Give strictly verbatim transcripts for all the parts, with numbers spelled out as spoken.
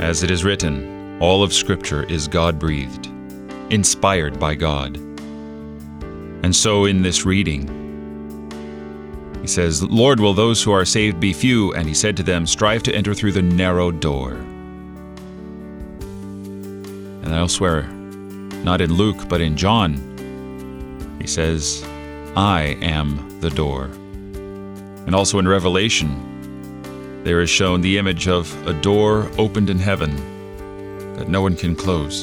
As it is written, all of Scripture is God-breathed, inspired by God. And so in this reading, he says, Lord, will those who are saved be few? And he said to them, strive to enter through the narrow door. And elsewhere, not in Luke, but in John, he says, I am the door. And also in Revelation, there is shown the image of a door opened in heaven that no one can close.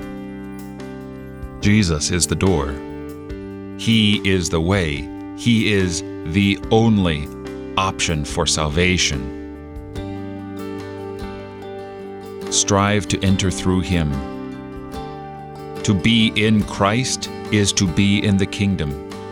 Jesus is the door. He is the way. He is the only option for salvation. Strive to enter through him. To be in Christ is to be in the kingdom.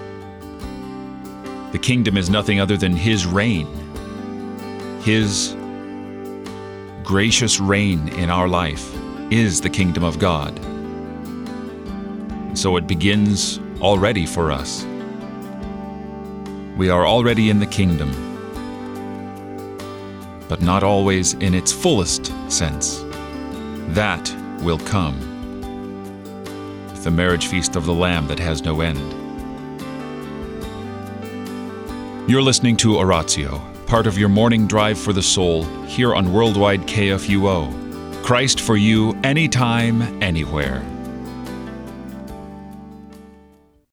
The kingdom is nothing other than his reign. His gracious reign in our life is the kingdom of God. And so it begins already for us. We are already in the kingdom, but not always in its fullest sense. That will come with the marriage feast of the Lamb that has no end. You're listening to Oratio, part of your morning drive for the soul, here on Worldwide K F U O. Christ for you, anytime, anywhere.